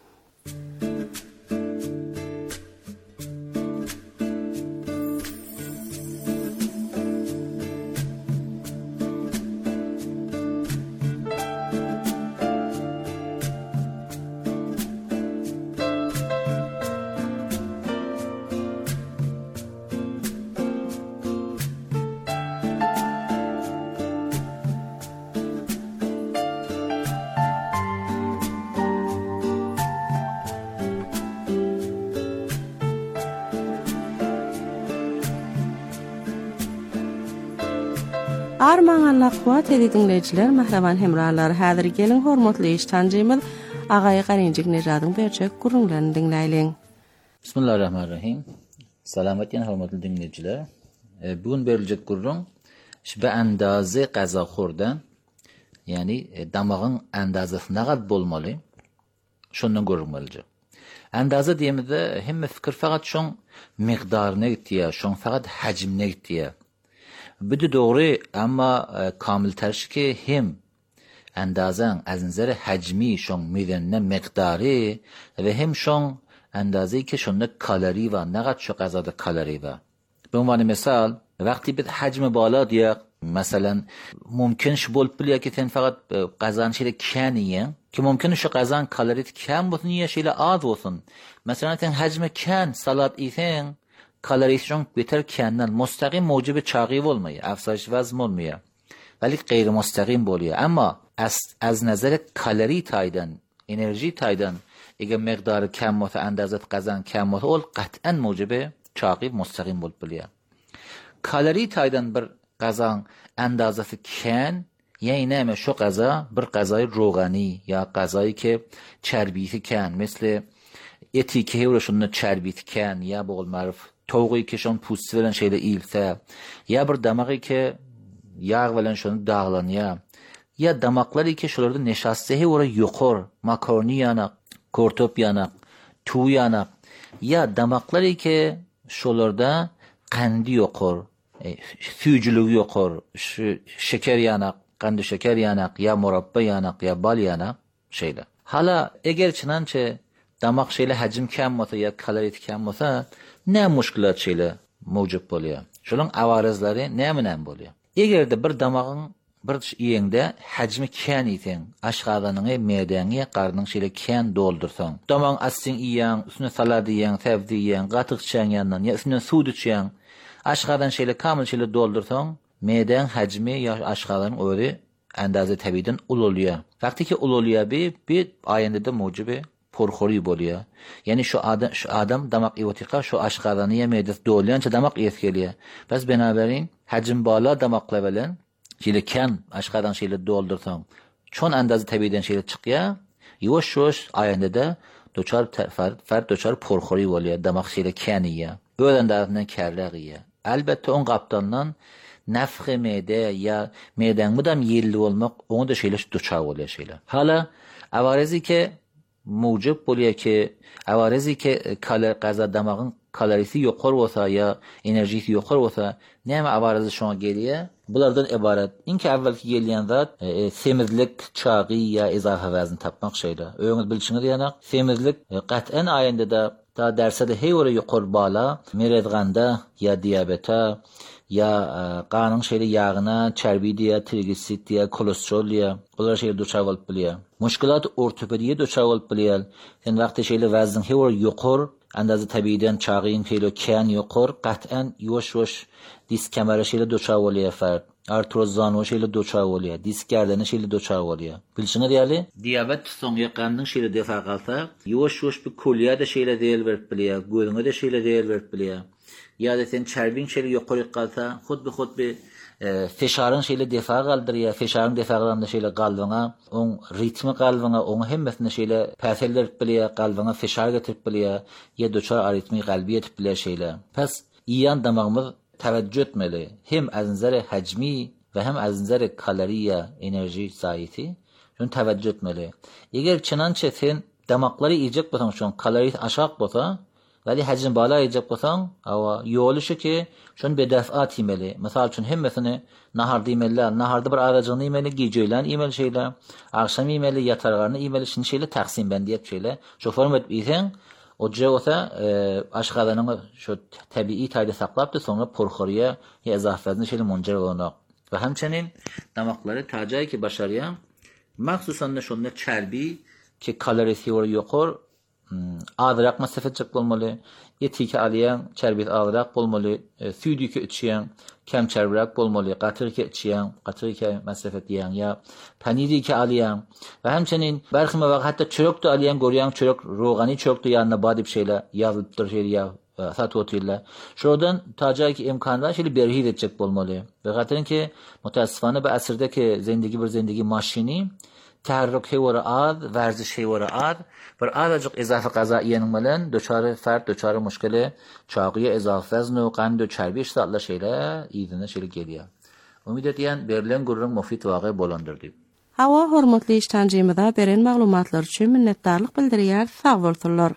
Arman Allah kuwat edi dinleyijiler, mahraman hemralar, häzir gelin hormatly iştancymyz Agay Garincik Nejadyň berjek gurrunlaryny dinleýilen. Bismillahirrahmanirrahim. Salamat ýene hormatly dinleyijiler. E, bugün beriljek gurrun şu andazy gazaxordan, ýani e, damagyň andazasy nägat bolmaly, şondan gurrun boljak. Andaza diýmede hemme fikir faqat şoň miqdaryna gitýär, şoň faqat hajmine gitýär. Bu da doğru ama e, kamil terşki hem endazan az nzere hacmi şon midenne miqdary ve hem şon endazy ki şonda kalori we naqat şo gazada kalori we. Bu ünwany misal wagty bit hajmi bala diýek, masalan mümkin şu bolup bilýär ki sen faqat gazan şeýle kän ki mümkin şu gazan kalori kän bolsun ýa şeýle az bolsun. Masalan sen hajmi kän salat ýesen kalorisiyon beter kenden mustaqim mucibi çağıyı olmayı, afsayiş vazm olmayı. Veli gayri mustaqim bolýar. Amma az, az nazar kalori taydan, enerji taydan, eger miqdary kän bolsa, andazat gazan kän bolsa, ol qat'an mucibi çağıyı mustaqim bolup bilýär. Kalori taydan bir gazan andazasy kän, یعنی نه شو غذا bir غذای روغنی یا غذایی که چربیتی کن مثل اتی که هورشون چربیتی کن یا به قول معروف توقی که شون پوست ولن şeyle ilse ya bir damağı ki yağ ولن şunu dağlanıyor ya damakları ki şularda neşastehi ora yuqor makaroni yanak kortop yanak tu yanak ya damakları ki şularda qandi yuqor e, süycülüğü yuqor şeker yanak qandı şeker yanak ya murabba yanak ya bal yanak şeyle hala eğer çınançe damak şeyle hacim kam olsa ya kalorit kam olsa ne müşkilat şeyle mevcut oluyor. Şunun avarizleri ne menen oluyor. Eğer de bir damağın bir yiyende hacmi kan iten, aşağıdanını, medeni, karnın şeyle kan doldursan. Damağın asın yiyen, üstüne saladı yiyen, sebze yiyen, qatık çiyen yandan, ya üstüne sudu çiyen, aşağıdan şeyle kamil şeyle doldursan, meden hacmi ya aşağıdanın öyle endaze tabiden ul oluyor. Vakti ki ul oluyor bir, bir ayende de mucibi porxori boluyor. Yani şu adam şu adam damak evotika şu aşqadanıya medes dolayanca damak yes geliyor. Bas benaberin hacim bala damakla bilen şeyle kan aşqadan şeyle doldursan çon andazı tabiden şeyle çıkıyor. Yavaş yavaş ayında da doçar fert doçar porxori boluyor damak şeyle kaniye. Böylen darından kerlagiye. Elbette on kaptandan nafxı mede ya meden mudam yelli olmak onu da şeyle doçar oluyor şeyle. Hala avarezi ki موجب بولیه که عوارضی که کالر غذا دماغن کالریسی yuqor olsa ya enerjisi yuqor olsa ne mi avarızı şuna geliyor? Bunlardan ibaret. İnki evvelki geliyen zat e, semizlik, çağı ya izafe vazn tapmak şeyle. Öğünüz bilişiniz yanak. Semizlik e, qat'en ayında da ta derse de heyvore yuqor bala meredganda ya diyabeta ya qanın şeyle yağına, çerbi ya, trigliserit ya, kolesterol ya, bunlar şeyle duçar olup biliyor. Müşkilat ortopediye duçar olup biliyor. Sen vaqti şeyle vazn heyvore yuqor, andazı tabiden çağın şeyle kan yuqor, qat'en yavaş yavaş disk kemeri şeyle duçar oluyor fert. Artroz zanı şeyle duçar oluyor. Disk gerdeni şeyle duçar oluyor. Bilişine diyali? Diyabet sonra qanın şeyle defa qalsa, yavaş yavaş bir kolya da şeyle değil verip biliyor. Gözüne de şeyle değil verip biliyor. Ya da sen çerbin şeyle yuqori qalsa, xud bi xud bir e, feşarın şeyle defa qaldırıyor. Feşarın defaqlarında şeyle qalbına, on ritmi qalbına, on hemmesine şeyle pəsellər biliyor, qalbına feşar getirip biliyor. Ya doçar aritmi qalbi etip biliyor şeyle. Pes iyan damağımız teveccüh etmeli. Hem az nazar hacmi ve hem az nazar kaloriya, enerji sayeti. Şunu teveccüh etmeli. Eğer çınançe sen damakları yiyecek bolsan, şun kalori aşağı bolsa, veli hacim bala yiyecek bolsan, ama yolu şu ki şun bedafat yemeli. Mesela üçün hemmesini naharda yemeli, naharda bir aracını yemeli, geceylen yemeli şeyle, akşam yemeli, yatarlarını yemeli, şimdi şeyle taksim ben diyip şeyle. Şu form edip yiysen, o cevata e, aşağıdanın şu tabii tayda saklaptı sonra porxoriya ya izafetini şeyle muncer olana. Ve hemçinin damakları tacayı ki başarıya maksusan da şunlar çerbi ki kalorisi var yuqor ağdırak masafetcik olmalı. Eti ki alayan çerbit ağdırak olmalı. E, süydü ki içiyen kem çerbirak olmalı. Qatır ki içiyen qatır ki masafet yiyen ya paniri ki alayan ve hemçinin berxime ve hatta çörek de alayan görüyen çörek roğani çörek de yanına badip şeyle yazılıptır şeyle ya satotuyla. Şuradan tacayı ki imkanlar şeyle berhid edecek olmalı. Ve qatırın ki mutasifane be asırdaki zindagi bir zindagi maşini تحرک هی ور آد ورزش هی ور آد بر آدجق اضافه غذایی نمالن دوچار فرد دوچار مشکل چاقی اضافه وزن و قند و چربیش سالا şeyle idine şeyle geliyor. Umid ediyen berilen gururun mufid vağı bolandırdı. Hava hormatly iştancımıza beren maglumatlar üçün minnetdarlyk bildirýär. Sag bolsunlar.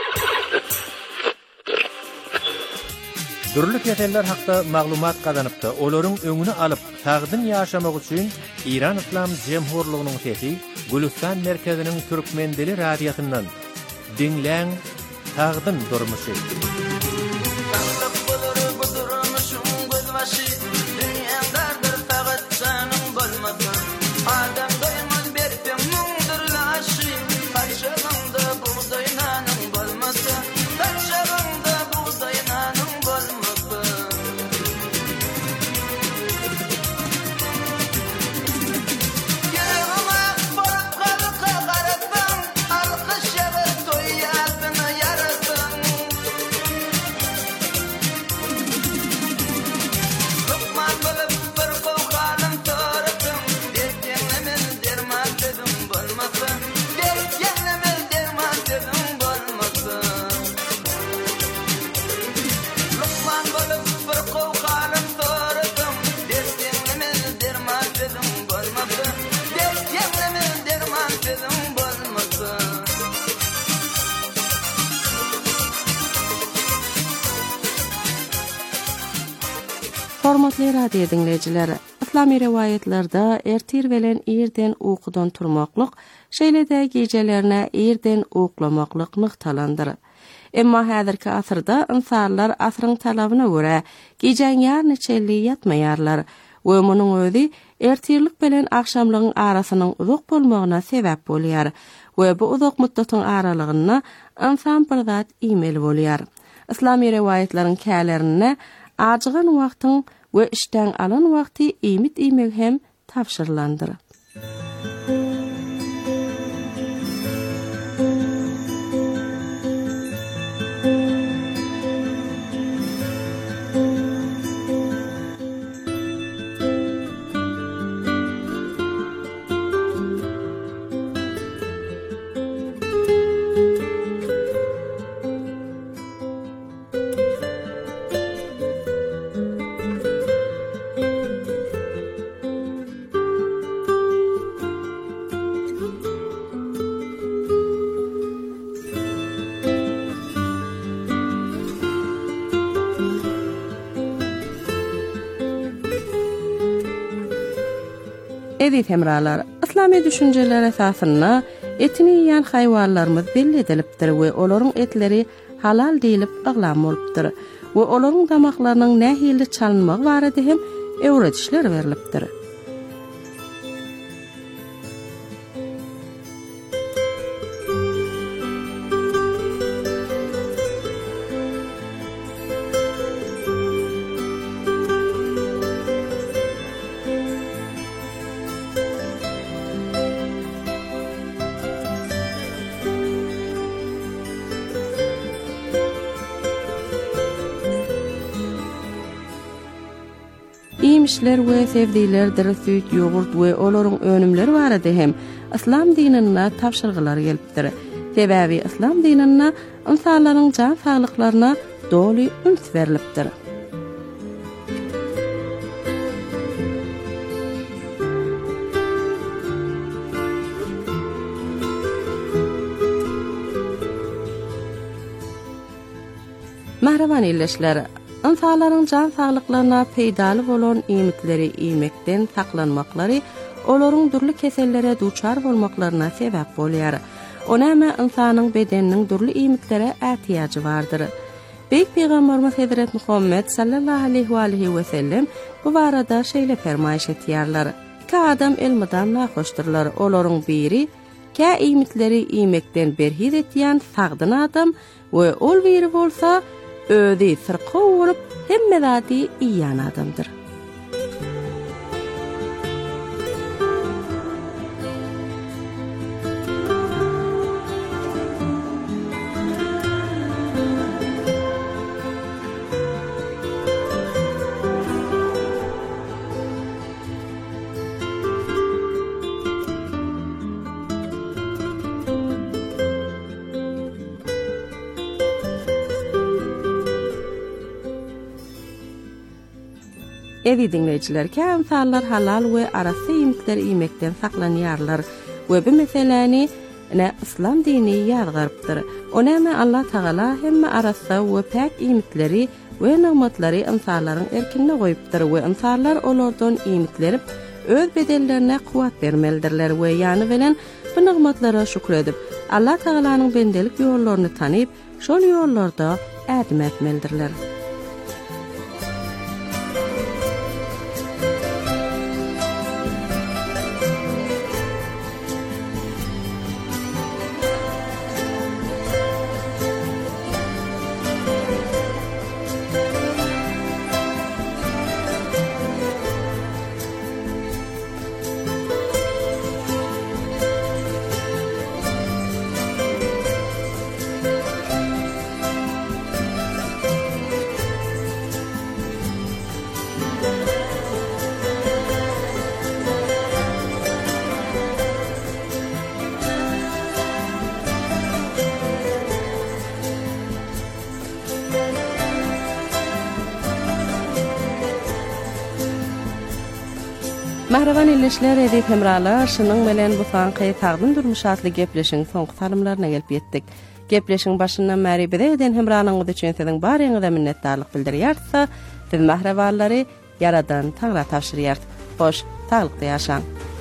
Dürlü keteller hakda maglumat kazanıpda, olaryň öňüne alyp, tagdyn ýaşamak üçin İran İslam Jemhurlygynyň sesi, Gülistan merkeziniň Türkmendeli radiýasyndan dinläň tagdyn durmuşy. Hormatly radio dinleyijileri, İslami riwayetlerde ertir bilen irden ukudan turmaklyk, şeýle-de gecelerine irden uklamaklyk nyktalandyr. Emma häzirki asyrda insanlar asryň talabyna görä gejen ýar neçelli ýatmaýarlar we munyň özi ertirlik bilen akşamlygyň arasynyň uzak bolmagyna sebäp bolýar we bu uzak muddatyň aralygyna insan bir zat iýmeli bolýar. İslami riwayetleriň kälerine ajygan wagtyň we işden alan wagty ýmit iýmek hem tapşyrlandyr. Edip hemralar, İslami düşünceler esasında etini yiyen hayvanlarımız belli edilipdir ve olaryň etleri halal diýilip ıglam bolupdyr we olaryň damaklarynyň nähili çalynmagy barada hem öwredişler berilipdir. İýmişler we sevdiler süýt, ýogurt we olaryň önümleri barada hem İslam dinine tapşyrgylar gelipdir. Sebäbi İslam dinine insanlaryň jan saglyklaryna doly üns berilipdir. Mahraman illeşler, insanlaryň jan saglyklaryna peýdaly bolan iýmitleri iýmekden saklanmaklary, olaryň durly kesellere duçar bolmaklaryna sebäp bolýar. Onama insanyň bedeniniň durly iýmitlere ähtiýagy bardyr. Beýik Peýgamberimiz Hazrat Muhammed sallallahu aleyhi we alihi we sellem bu barada şeýle fermaýş etýärler. Ka adam elmidan nahoşdurlar. Olaryň biri ka iýmitleri iýmekden berhiz etýän sagdyn adam we ol biri bolsa özi sırqa olup hemme zati iýan adamdyr. Evi dinleyijiler, insanlar halal we arasy iýmitleri iýmekden saklanýarlar we bu meseleni ne İslam dini ýargyrypdyr. Onama Allah Taala hemme arasy we pak iýmitleri we namatlary insanlaryň erkinine goýupdyr we insanlar olardan iýmitleri öz bedellerine kuwat bermelidirler we ýany bilen bu namatlary şükür edip Allah Taalanyň bendelik ýollaryny tanyp şol ýollarda ädim etmelidirler. Mahraman illeşler edip hemralar, şunun melen bu sanqy tagdym durmuşatly gepleşiň soňky salymlaryna gelip ýetdik. Gepleşiň başyndan bäri bide eden hemranyňyz üçin siziň baryňyza minnetdarlyk bildirýärsa, siz mahrawanlary Yaradan Taňra tapşyrýar. Hoş, taglykda ýaşaň.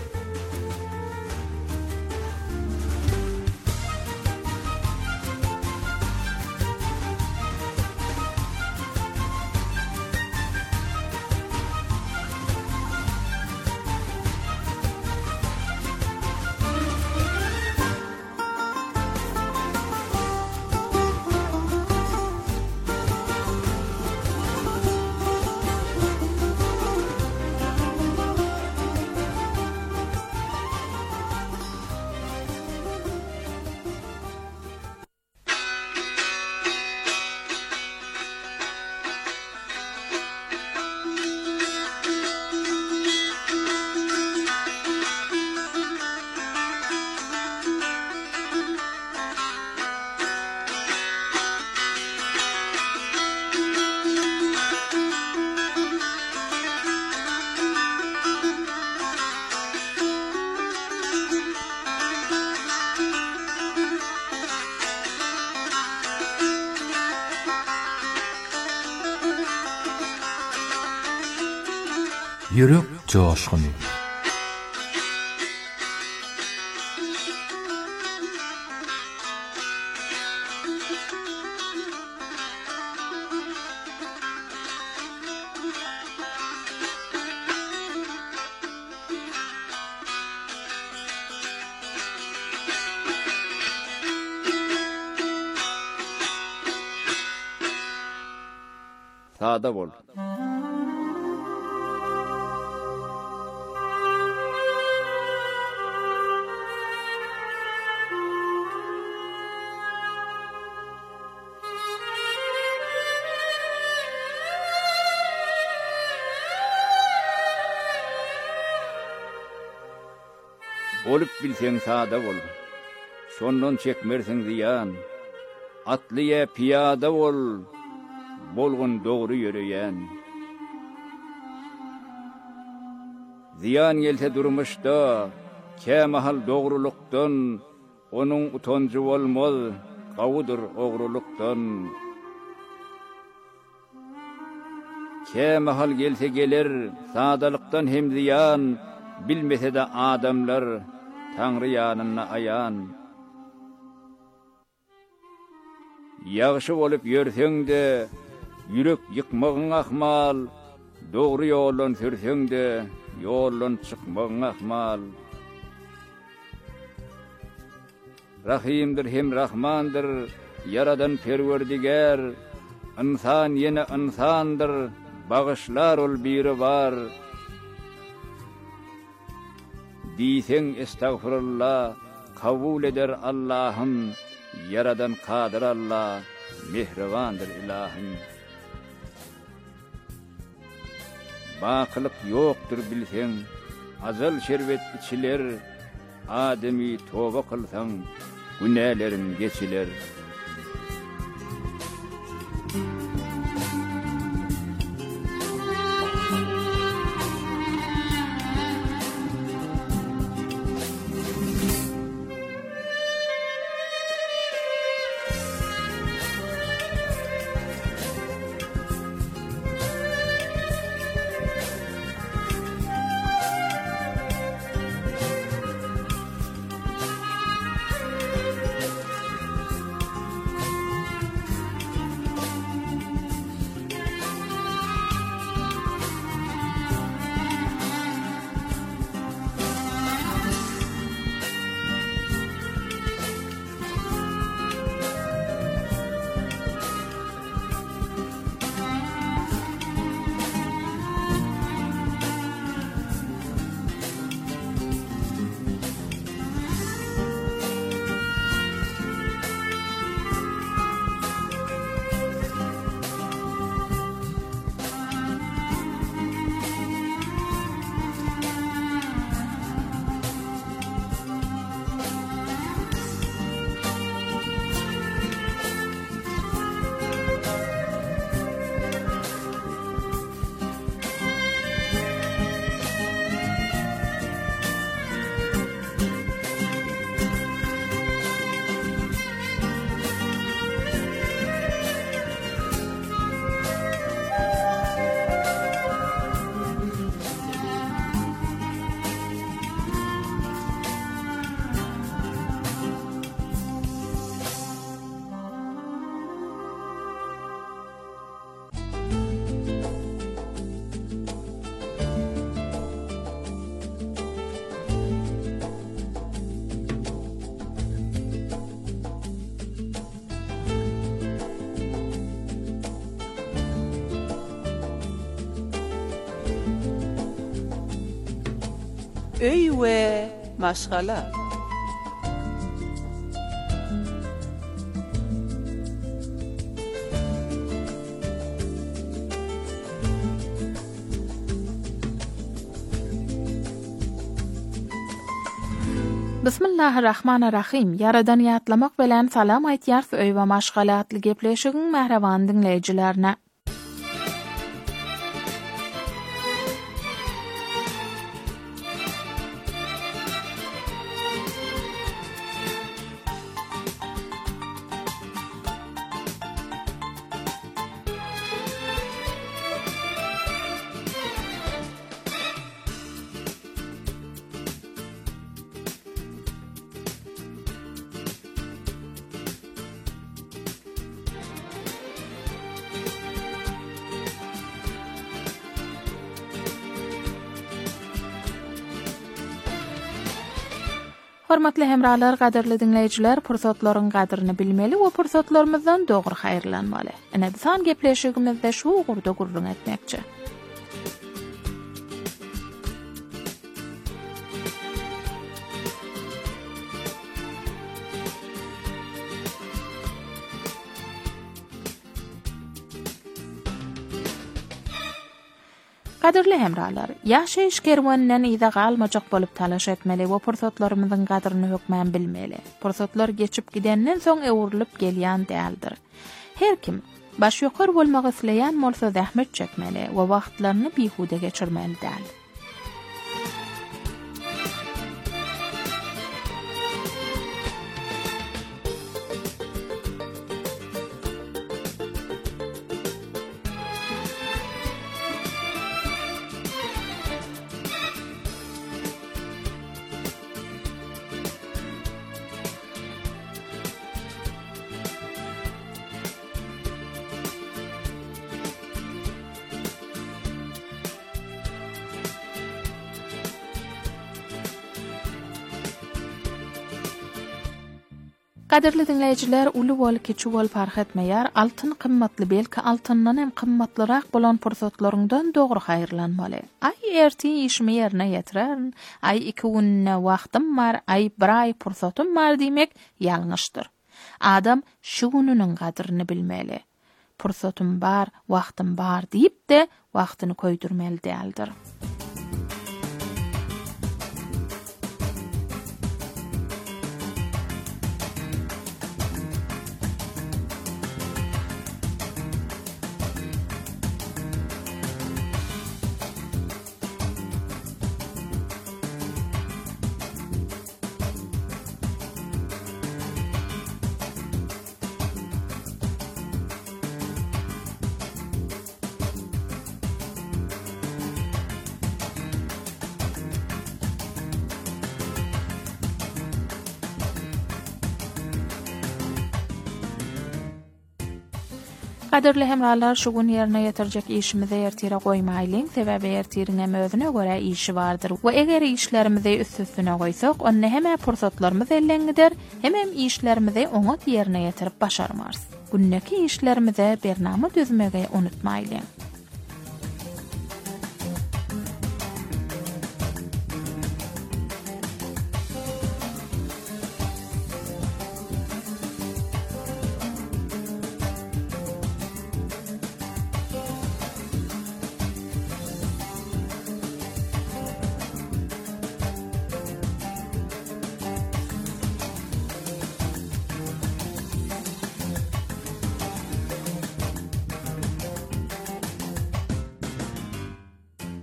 Yürek coşkunu. Sada bol. Olup bilseň sada bol. Şondan çekmersiň ziyan. Atlyya piyada bol. Bolgun doğru yürüyen. Ziyan gelse durmuşda, kemahal doğruluktan, onun utancı olmaz, qavudur oğruluktan. Kemahal gelse gelir, sadalıktan hem ziyan, bilmese de adamlar, Tanrı yanına ayan. Yağışı olup yörseň de, yürek yıkmağın ahmal, doğru yolun sürseň de, yolun çıkmağın ahmal. Rahimdir hem Rahmandır, yaradan perverdigar, insan yine insandır, bağışlar ol biri var. Diýseň estağfurullah, kabul eder Allah'ım, yaradan kadir Allah, mehribandır ilahim. Bakılık yoktur bilseň, azal şerbet içiler, ademi toba kılsaň, günälerin geçiler. öy we maşgala. Bismillahirrahmanirrahim. Yaradan ýatlamak bilen salam aýtýar öý we maşgalatly gepleşigiň mähreban dinleýijilerine. Hormatly hemralar, gaderli dinleyijiler, pursatlaryň gadryny bilmeli we pursatlarymyzdan dogry haýyrlanmaly. Ene san gepleşigimizde şu gurda gurrun etmekçi. Gaderli hemralar, ýaşaýyş kerwaninden ýa-da galmajak bolup talaş etmeli we pursatlarymyzyň gadryny hökmän bilmeli. Pursatlar geçip gidenden soň ewrilik gelýän däldir. Her kim baş ýokary bolmagy isleýän bolsa zähmet çekmeli we wagtlaryny bihude geçirmeli däl. Gaderli dinleyijiler, uly bol kiçi bol fark etmeýär, altyn kymmatly belki altyndan hem kymmatlyrak bolan pursatlaryňdan dogry haýyrlanmaly. Ay erti işimi ýerine ýetiren, ay iki günne wagtym bar, ay bir ay pursatym bar diýmek ýalňyşdyr. Adam şu gününiň gadryny bilmeli. Pursatym bar, wagtym bar diýip de wagtyny köýdürmeli däldir. Gaderli hemralar, şu gün yerine yetirjek işimizi ertire goýmaýlyň, sebäbi ertiriň özüne göre işi bardyr. We eger işlerimizi üst-üstüne goýsak, onda heme pursatlarymyz elden gider, hemem işlerimizi oňa ýerine ýetirip başarmaz. Günneki işlerimize bernama düzmege unutmaýlyň.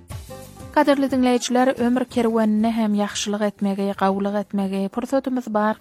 Gaderli dinleyijiler, ömür kerwanine hem ýaxşylyk etmege, gawlyk etmege, pursatymyz bar